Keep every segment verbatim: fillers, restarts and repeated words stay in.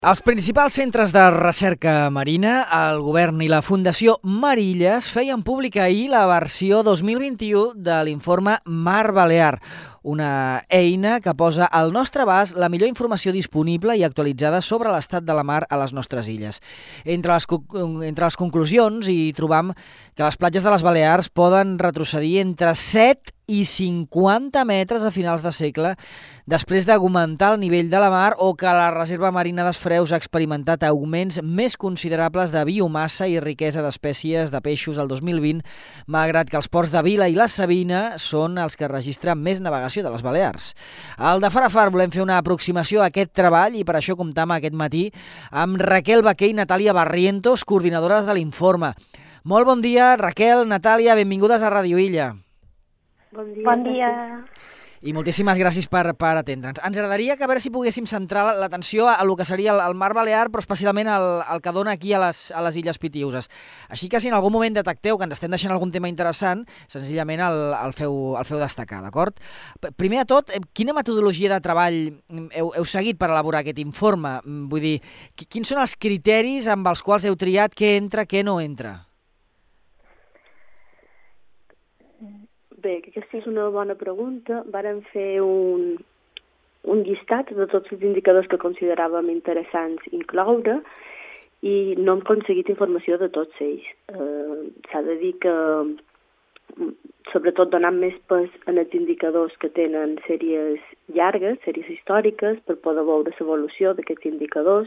Als principals centres de recerca marina, el govern i la Fundació Marilles feien pública ahir la versió dos mil vint-i-u de l'informe Mar Balear, una eina que posa al nostre abast la millor informació disponible i actualitzada sobre l'estat de la mar a les nostres illes. Entre les, entre les conclusions hi trobam que les platges de les Balears poden retrocedir entre set i cinquanta metres a finals de segle després d'augmentar el nivell de la mar o que la reserva marina d'Esfreus ha experimentat augments més considerables de biomassa i riquesa d'espècies de peixos el dos mil vint, malgrat que els ports de Vila i la Sabina són els que registren més navegació de les Balears. Al de Far a Far volem fer una aproximació a aquest treball i per això comptam aquest matí amb Raquel Baquer i Natàlia Barrientos, coordinadores de l'informe. Molt bon dia, Raquel, Natàlia, benvingudes a Ràdio Illa. Bon dia. Bon dia. I moltíssimes gràcies per, per atendre'ns. Ens agradaria que a veure si poguéssim centrar l'atenció a el que seria el, el Mar Balear, però especialment el, el que dona aquí a les, a les Illes Pitiüses. Així que si en algun moment detecteu que ens estem deixant algun tema interessant, senzillament el, el, feu, el feu destacar, d'acord? Primer de tot, quina metodologia de treball heu, heu seguit per elaborar aquest informe? Vull dir, quins són els criteris amb els quals heu triat què entra, què no entra? Bé, aquesta és una bona pregunta. Vàrem fer un, un llistat de tots els indicadors que consideràvem interessants incloure i no hem aconseguit informació de tots ells. Eh, S'ha de dir que, sobretot donant més pes en els indicadors que tenen sèries llargues, sèries històriques, per poder veure l'evolució d'aquests indicadors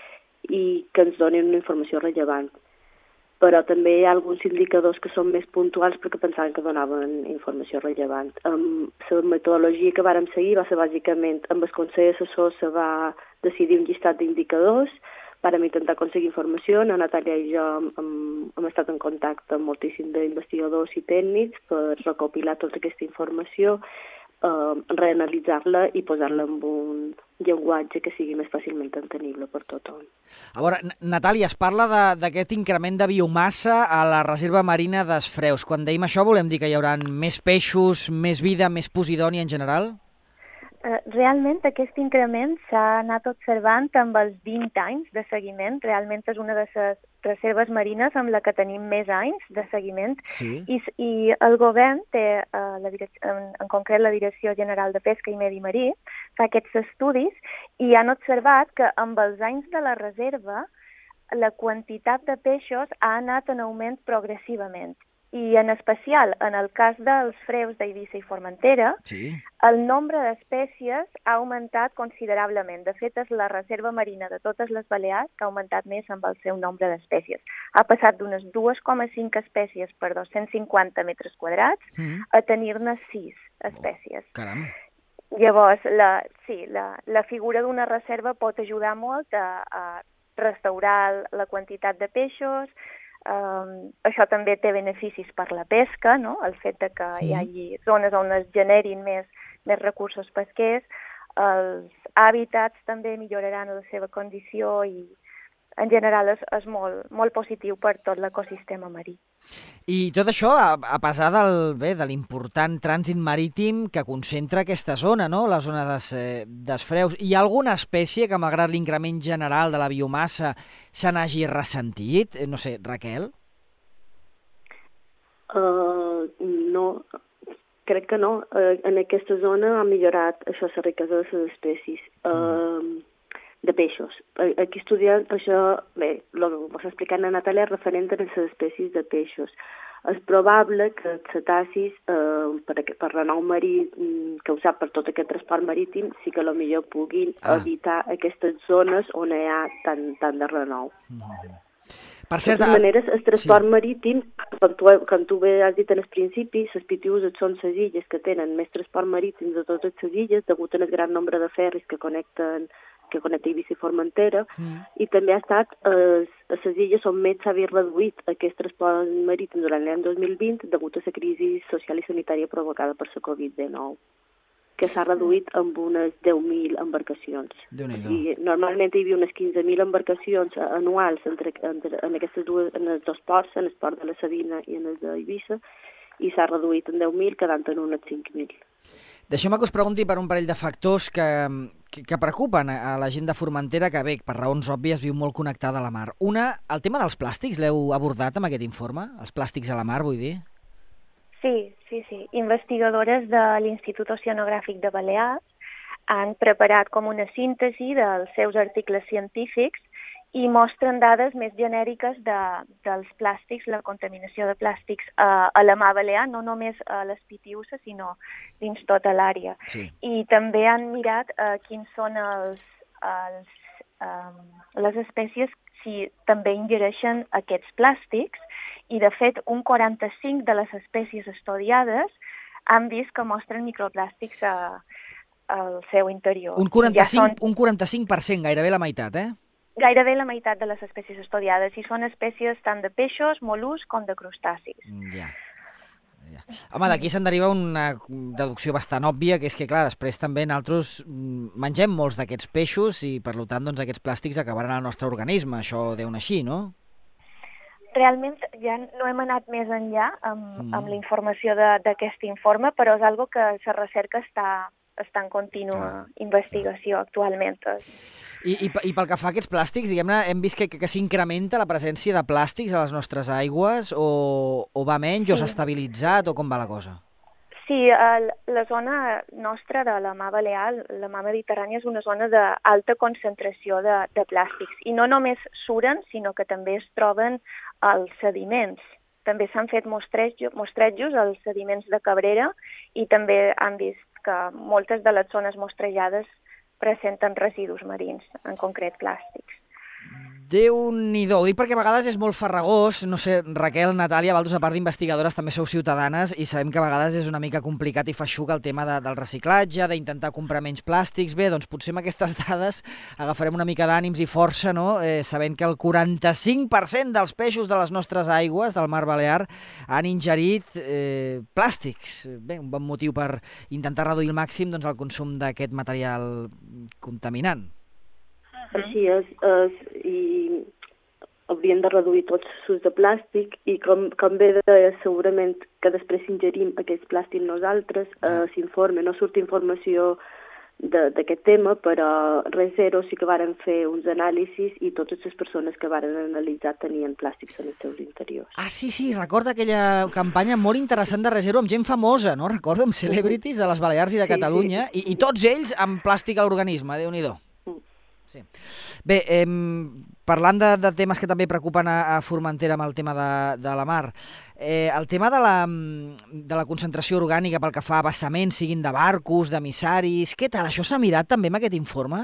i que ens donin una informació rellevant. Però també hi ha alguns indicadors que són més puntuals perquè pensaven que donaven informació rellevant. Um, la metodologia que vàrem seguir va ser bàsicament amb el Consell Assessor se va decidir un llistat d'indicadors, vàrem intentar aconseguir informació, la Natàlia i jo hem, hem estat en contacte amb moltíssim d'investigadors i tècnics per recopilar tota aquesta informació, Uh, reanalitzar-la i posar-la en un llenguatge que sigui més fàcilment entenible per tothom. A veure, Natàlia, es parla d'aquest increment de biomassa a la reserva marina d'Esfreus. Quan deim això volem dir que hi haurà més peixos, més vida, més posidònia en general? Uh, realment aquest increment s'ha anat observant amb els vint anys de seguiment. Realment és una de les reserves marines amb la que tenim més anys de seguiment. Sí. I, i el govern té, uh, la direc- en, en concret la Direcció General de Pesca i Medi Marí, fa aquests estudis i han observat que amb els anys de la reserva la quantitat de peixos ha anat en augment progressivament. I en especial, en el cas dels freus d'Eivissa i Formentera, sí, el nombre d'espècies ha augmentat considerablement. De fet, és la reserva marina de totes les Balears que ha augmentat més amb el seu nombre d'espècies. Ha passat d'unes dos coma cinc espècies per dos-cents cinquanta metres quadrats mm. a tenir-ne sis espècies. Oh, caram. Llavors, la, sí, la, la figura d'una reserva pot ajudar molt a, a restaurar la quantitat de peixos. Um, això també té beneficis per la pesca, no? El fet de que sí. hi hagi zones on es generin més, més recursos pesquers, els hàbitats també milloraran la seva condició i en general és, és molt, molt positiu per tot l'ecosistema marí. I tot això a, a pesar del, bé, de l'important trànsit marítim que concentra aquesta zona, no? La zona des, d'Esfreus. Hi ha alguna espècie que, malgrat l'increment general de la biomassa, se n'hagi ressentit? No sé, Raquel? Uh, no, crec que no. Uh, en aquesta zona ha millorat això, la riquesa de les espècies. Uh, mm. de peixos. Aquí estudiem això, bé, el que s'ha explicat a Natàlia és referent a les espècies de peixos. És probable que els cetacis, eh, per, per renou marí causat per tot aquest transport marítim, sí que potser puguin ah. evitar aquestes zones on hi ha tant, tant de renou. Mm. Per cert, de totes maneres, el transport sí. marítim, com tu, com tu bé has dit en el principi, les Pitiüses són les illes que tenen més transport marítim de totes les illes, degut al gran nombre de ferris que connecten que connecta Eivissa i Formentera, mm. i també ha estat, eh, a les illes on més s'ha vist reduït aquest transport marítim durant l'any dos mil vint degut a la crisi social i sanitària provocada per la covid dinou, que s'ha reduït amb unes deu mil embarcacions. I normalment hi havia unes quinze mil embarcacions anuals entre, entre, en, aquestes dues, en els dos ports, en el port de la Sabina i en el d'Eivissa, i s'ha reduït en deu mil, quedant en unes cinc mil. Deixeu-me que us pregunti per un parell de factors que, que, que preocupen a la gent de Formentera, que bé, per raons òbvies, viu molt connectada a la mar. Una, el tema dels plàstics, l'heu abordat amb aquest informe? Els plàstics a la mar, vull dir? Sí, sí, sí. Investigadores de l'Institut Oceanogràfic de Balears han preparat com una síntesi dels seus articles científics i mostren dades més genèriques de, dels plàstics, la contaminació de plàstics a, a la mar Balear, no només a les Pitiüses, sinó dins tota l'àrea. Sí. I també han mirat uh, quins són els, els, um, les espècies si també ingereixen aquests plàstics, i de fet un quaranta-cinc de les espècies estudiades han vist que mostren microplàstics a, al seu interior. Un quaranta-cinc, Ja són... un quaranta-cinc per cent, gairebé la meitat, eh? Gairebé la meitat de les espècies estudiades, i són espècies tant de peixos, mol·luscs com de crustacis. Ja. ja. Home, d'aquí se'n deriva una deducció bastant òbvia, que és que, clar, després també nosaltres mengem molts d'aquests peixos i, per tant, doncs, aquests plàstics acabaran al nostre organisme. Això deu anar així, no? Realment ja no hem anat més enllà amb, mm. amb la informació d'aquest informe, però és algo que la recerca està, està en contínua clar, investigació clar. actualment. I, i, I pel que fa a aquests plàstics, diguem-ne, hem vist que, que, que s'incrementa la presència de plàstics a les nostres aigües, o, o va menys, sí. o s'ha estabilitzat, o com va la cosa? Sí, el, la zona nostra de la mar Balear, la mar Mediterrània, és una zona d'alta concentració de, de plàstics. I no només suren, sinó que també es troben als sediments. També s'han fet mostrejos, mostrejos als sediments de Cabrera, i també han vist que moltes de les zones mostrejades presenten residus marins, en concret plàstics. Déu-n'hi-do, ho dic perquè a vegades és molt farragós, no sé, Raquel, Natàlia, vosaltres a part d'investigadores també sou ciutadanes i sabem que a vegades és una mica complicat i feixuc el tema de, del reciclatge, d'intentar comprar menys plàstics. Bé, doncs potser amb aquestes dades agafarem una mica d'ànims i força, no? Eh, sabent que el quaranta-cinc per cent dels peixos de les nostres aigües del mar Balear han ingerit eh, plàstics. Bé, un bon motiu per intentar reduir al màxim doncs, el consum d'aquest material contaminant. Així és, és, i hauríem de reduir tots els usos de plàstic i com, com bé deia, segurament que després ingerim aquests plàstics nosaltres, eh, s'informa, no surt informació d'aquest tema, però res zero sí que varen fer uns anàlisis i totes les persones que varen analitzar tenien plàstics en els seus interiors. Ah, sí, sí, recorda aquella campanya molt interessant de res zero amb gent famosa, no? Recordo, amb celebrities de les Balears i de Catalunya, sí, sí. I, i tots ells amb plàstic a l'organisme, Déu-n'hi-do. Sí. Bé, eh, parlant de, de temes que també preocupen a, a Formentera amb el tema de, de la mar, eh, el tema de la, de la concentració orgànica pel que fa a vessaments, siguin de barcos, d'emissaris, què tal? Això s'ha mirat també amb aquest informe?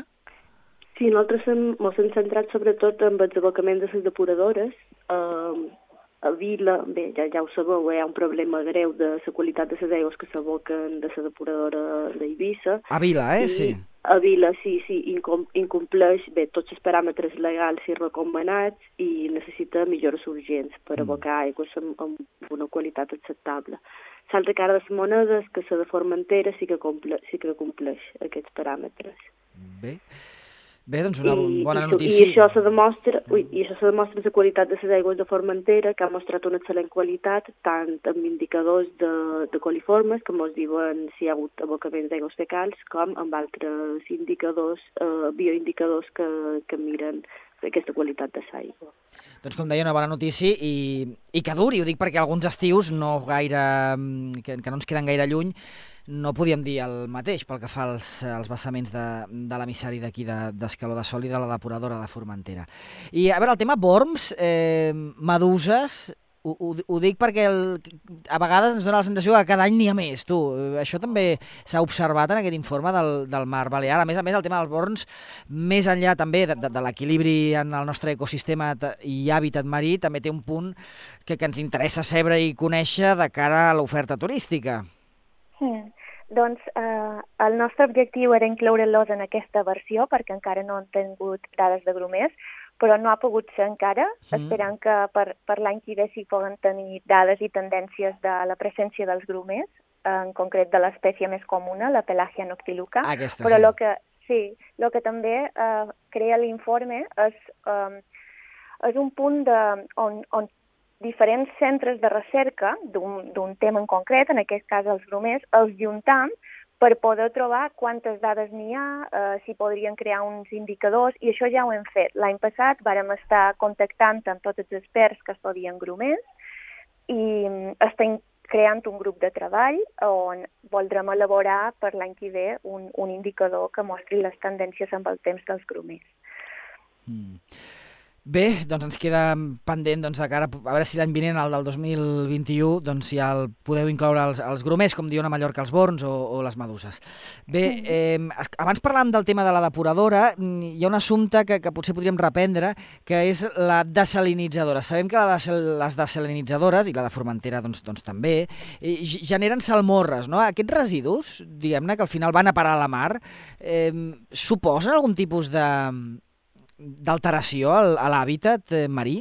Sí, nosaltres ens hem centrat sobretot en els abocaments de les depuradores. Eh, a Vila, bé, ja, ja ho sabeu, hi ha un problema greu de la qualitat de les aigües que s'aboquen de la depuradora d'Eivissa. A Vila, eh? I, sí. A Vila, sí, sí, incom incompleix bé, tots els paràmetres legals i recomanats i necessita millores urgents per abocar aigües amb, amb una qualitat acceptable. L'altra cara de les monedes, que la de Formentera sí que, comple sí que compleix aquests paràmetres. Bé, Bé doncs una I, bona i, notícia. I això se demostra, ui, i això se demostra la qualitat de les aigües de Formentera, que ha mostrat una excel·lent qualitat, tant amb indicadors de, de coliformes, que ens diuen si hi ha hagut abocaments d'aigües fecals, com amb altres indicadors, eh, bioindicadors que, que miren aquesta qualitat de l'aigua. Doncs com deia, una bona notícia i, i que duri, ho dic perquè alguns estius no gaire, que, que no ens queden gaire lluny, no podíem dir el mateix pel que fa als, als vessaments de, de l'emissari d'aquí d'Escaló de Sol i de la depuradora de Formentera. I a veure, el tema worms, eh, meduses, ho, ho, ho dic perquè el, a vegades ens dona la sensació que cada any n'hi ha més, tu. Això també s'ha observat en aquest informe del, del mar Balear. A més a més, el tema dels worms, més enllà també de, de, de l'equilibri en el nostre ecosistema i hàbitat marí, també té un punt que, que ens interessa saber i conèixer de cara a l'oferta turística. Mm. Doncs eh, el nostre objectiu era incloure-los en aquesta versió perquè encara no han tingut dades de grumers, però no ha pogut ser encara. Mm. Esperem que per, per l'any que ve sí poden tenir dades i tendències de la presència dels grumers, en concret de l'espècie més comuna, la Pelagia noctiluca. Aquesta, però sí. el que, sí, el que també eh, crea l'informe és, eh, és un punt de, on, on diferents centres de recerca d'un tema en concret, en aquest cas els grumers, els juntam per poder trobar quantes dades n'hi ha, eh, si podrien crear uns indicadors, i això ja ho hem fet. L'any passat vàrem estar contactant amb tots els experts que estudien grumers i estem creant un grup de treball on voldrem elaborar per l'any que ve un, un indicador que mostri les tendències amb el temps dels grumers. Mm. Bé, doncs ens queda pendent doncs, de cara a veure si l'any vinent, el del dos mil vint-i-u, doncs ja el podeu incloure els, els grumers, com diuen a Mallorca els borns o, o les meduses. Bé, eh, abans parlàvem del tema de la depuradora, hi ha un assumpte que, que potser podríem reprendre, que és la desalinitzadora. Sabem que la de, les desalinitzadores, i la de Formentera doncs, doncs també, eh, generen salmorres, no? Aquests residus, diguem-ne, que al final van a parar a la mar, eh, suposen algun tipus de d'alteració a l'hàbitat marí?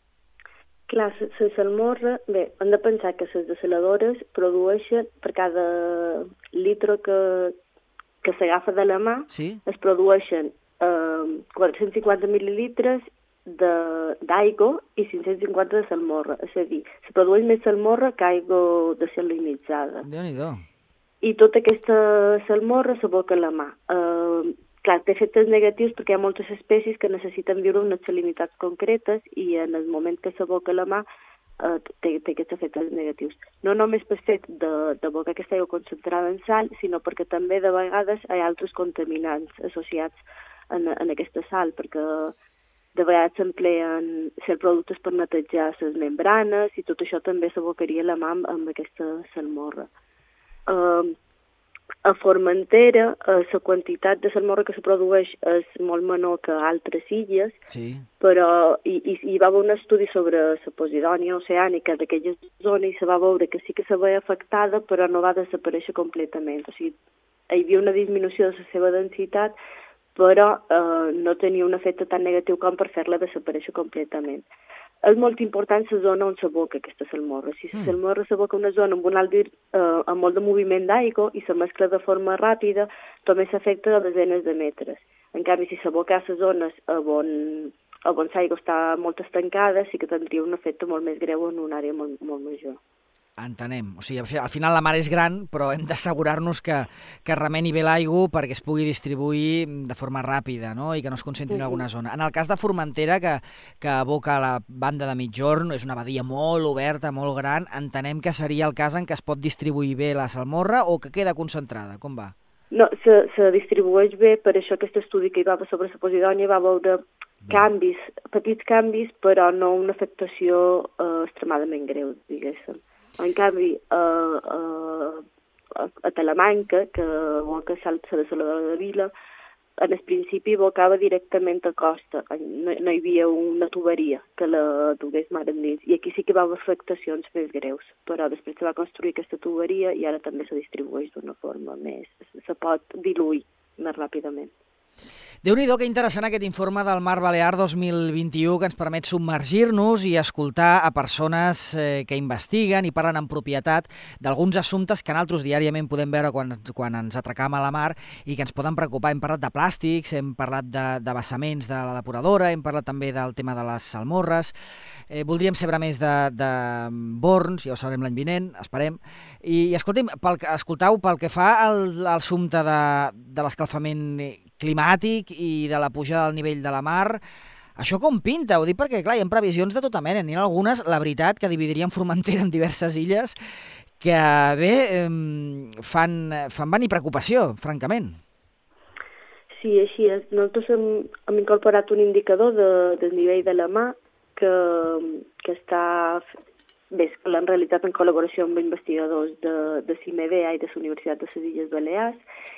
Clar, la salmorra, bé, hem de pensar que les desaladores produeixen, per cada litre que, que s'agafa de la mà, sí? Es produeixen eh, quatre-cents cinquanta mil·lilitres d'aigua i cinc-cents cinquanta de salmorra. És a dir, se produeix més salmorra que aigua desalinitzada. Déu-n'hi-do. I tota aquesta salmorra s'aboca a la mà. Eh, Clar, té efectes negatius perquè hi ha moltes espècies que necessiten viure unes salinitats concretes i en el moment que s'aboca la mà eh, té, té aquests efectes negatius. No només per fet d'abocar aquesta aigua concentrada en sal, sinó perquè també de vegades hi ha altres contaminants associats en, en aquesta sal, perquè de vegades s'empleen ser productes per netejar les membranes i tot això també s'abocaria a la mà amb, amb aquesta salmorra. Eh, A Formentera, eh, la quantitat de salmorra que se produeix és molt menor que altres illes, sí. Però hi, hi, hi va haver un estudi sobre la Posidònia oceànica d'aquella zona i se va veure que sí que se veia afectada, però no va desaparèixer completament. O sigui, hi havia una disminució de la seva densitat, però eh, no tenia un efecte tan negatiu com per fer-la desaparèixer completament. És molt important la zona on s'aboca aquesta salmorra. Si la salmorra s'aboca una zona amb un alt eh, amb molt de moviment d'aigua i se mescla de forma ràpida, també s'afecta a desenes de metres. En canvi, si s'aboca a les zones on, on l'aigua està molt estancada, sí que tindria un efecte molt més greu en una àrea molt, molt major. Entenem. O sigui, al final la mar és gran, però hem d'assegurar-nos que, que remeni bé l'aigua perquè es pugui distribuir de forma ràpida, no? I que no es concentri en alguna zona. En el cas de Formentera, que, que aboca la banda de Migjorn, és una badia molt oberta, molt gran, entenem que seria el cas en què es pot distribuir bé la salmorra o que queda concentrada? Com va? No, se, se distribueix bé, per això aquest estudi que hi va sobre la Posidònia va veure canvis, petits canvis, però no una afectació eh, extremadament greu, diguéssim. En canvi, a, a, a Talamanca, que aboca la desaladora de Vila, en el principi abocava directament a costa. No, no hi havia una tuberia que la dugués mar endins. I aquí sí que va haver afectacions més greus. Però després se va construir aquesta tuberia i ara també se distribueix d'una forma més... se pot diluir més ràpidament. Déu-n'hi-do, que interessant aquest informe del Mar Balear dos mil vint-i-u que ens permet submergir-nos i escoltar a persones eh, que investiguen i parlen en propietat d'alguns assumptes que nosaltres diàriament podem veure quan, quan ens atracam a la mar i que ens poden preocupar. Hem parlat de plàstics, hem parlat de, de vessaments de la depuradora, hem parlat també del tema de les salmorres, eh, voldríem saber més de, de borns, ja ho sabrem l'any vinent, esperem. I, i escolteu, pel, escoltau, pel que fa al, al assumpte de, de l'escalfament climàtic i de la pujada del nivell de la mar, això com pinta? Ho dic perquè, clar, hi ha previsions de tota mena. N'hi ha algunes, la veritat, que dividirien Formentera en diverses illes, que, bé, eh, fan, fan venir preocupació, francament. Sí, així és. Nosaltres hem, hem incorporat un indicador de, del nivell de la mar que, que està... Bé, que l'han realitzat en col·laboració amb investigadors de, de CIMEDEA i de la Universitat de les Illes Balears.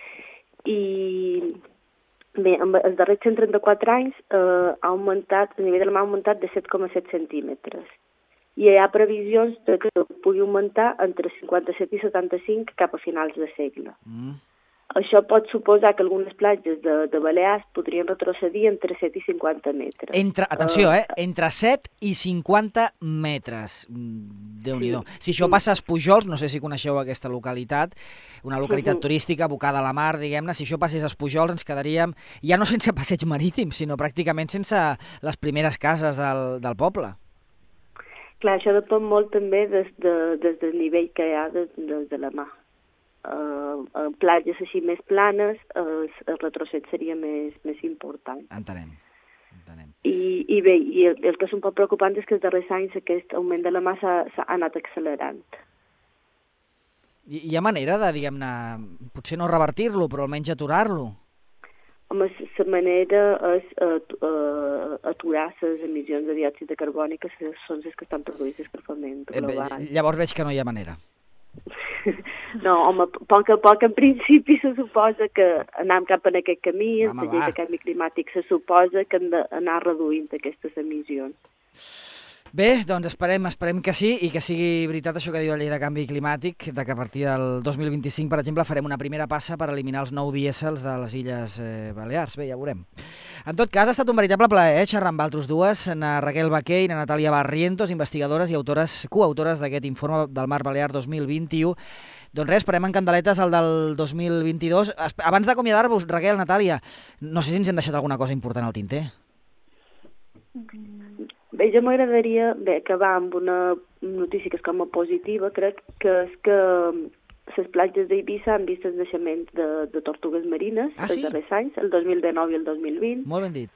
I... Bé, en els darrers cent trenta-quatre anys eh, ha augmentat, el nivell de la mar ha augmentat de set coma set centímetres. I hi ha previsions de que pugui augmentar entre cinquanta-set i setanta-cinc cap a finals de segle. Mm. Això pot suposar que algunes platges de, de Balears podrien retrocedir entre set i cinquanta metres. Entre, atenció, eh? Entre set i cinquanta metres. Déu-n'hi-do. Sí, si això sí. Passa a Espujols, no sé si coneixeu aquesta localitat, una localitat uh-huh. turística abocada a la mar, diguem-ne, si això passés a Espujols ens quedaríem ja no sense passeig marítim, sinó pràcticament sense les primeres cases del, del poble. Clar, això depèn molt també des, de, des del nivell que hi ha des, des de la mar. uh, uh, platges així més planes el, el retrocés seria més, més important. Entenem. Entenem. I, i bé, i el, el que és un poc preocupant és que els darrers anys aquest augment de la mar s'ha anat accelerant. I hi ha manera de, diguem-ne, potser no revertir-lo, però almenys aturar-lo? Home, la manera és uh, uh, aturar les emissions de diòxid de carboni, que són les que estan produïdes l'escalfament global. Eh, llavors veig que no hi ha manera. No, home, a poc a poc, en principi se suposa que anem cap en aquest camí, en la llei de canvi climàtic se suposa que hem d'anar reduint aquestes emissions. Bé, doncs esperem, esperem que sí i que sigui veritat això que diu la llei de canvi climàtic, de que a partir del dos mil vint-i-cinc, per exemple, farem una primera passa per eliminar els nou dièsels de les Illes eh, Balears. Bé, ja ho veurem. En tot cas, ha estat un veritable plaer eh, xerrar amb altres dues, na Raquel Baqué i na Natàlia Barrientos, investigadores i autores, coautores d'aquest informe del Mar Balear dos mil vint-i-u. Doncs res, esperem en candeletes el del dos mil vint-i-dos. Abans d'acomiadar-vos, Raquel, Natàlia, no sé si ens hem deixat alguna cosa important al tinter. Bé, jo m'agradaria acabar amb una notícia que és com a positiva, crec que és que les platges d'Eivissa han vist els naixements de, de tortugues marines ah, els sí? darrers anys, el dos mil dinou i el dos mil vint. Molt ben dit.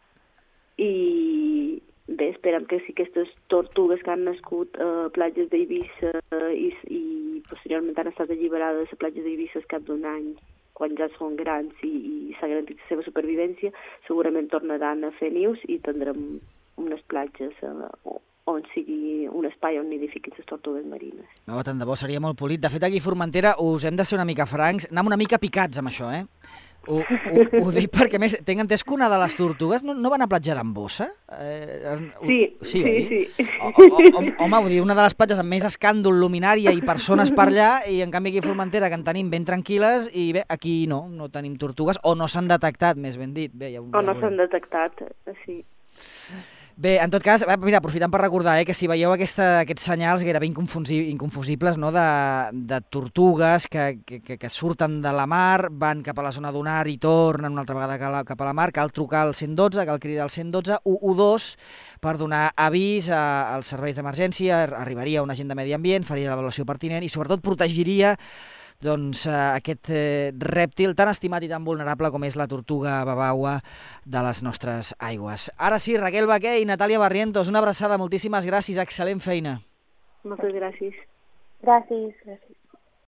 I bé, esperem que sí, aquestes tortugues que han nascut a platges d'Eivissa i, i posteriorment han estat alliberades a platges d'Eivissa al cap d'un any, quan ja són grans i, i s'ha garantit la seva supervivència, segurament tornaran a fer nius i tindrem unes platges uh, on sigui un espai on nidifiquin les tortugues marines. No, tant de bo, seria molt polit. De fet, aquí a Formentera us hem de ser una mica francs, anem una mica picats amb això, eh? Ho, ho, ho dic perquè, més, tinc entès que una de les tortugues no, no van a platja d'Ambossa? Eh, sí, sí, sí. sí. O, o, o, home, vull dir, una de les platges amb més escàndol, luminària i persones per allà, i en canvi aquí a Formentera, que en tenim ben tranquil·les, i bé, aquí no, no tenim tortugues, o no s'han detectat, més ben dit. Bé, ja, o no s'han detectat, sí. Bé, en tot cas, mira, aprofitant per recordar eh, que si veieu aquesta, aquests senyals gairebé inconfusibles no, de, de tortugues que, que, que surten de la mar, van cap a la zona dunar i tornen una altra vegada cap a la mar, cal trucar al cent i dotze, cal cridar al cent i dotze, u u dos, per donar avís a, als serveis d'emergència, arribaria un agent de medi ambient, faria l'avaluació pertinent i sobretot protegiria doncs, eh, aquest eh, rèptil tan estimat i tan vulnerable com és la tortuga babaua de les nostres aigües. Ara sí, Raquel Baqué i Natàlia Barrientos, una abraçada, moltíssimes gràcies, excel·lent feina. Moltes gràcies. Gràcies, gràcies.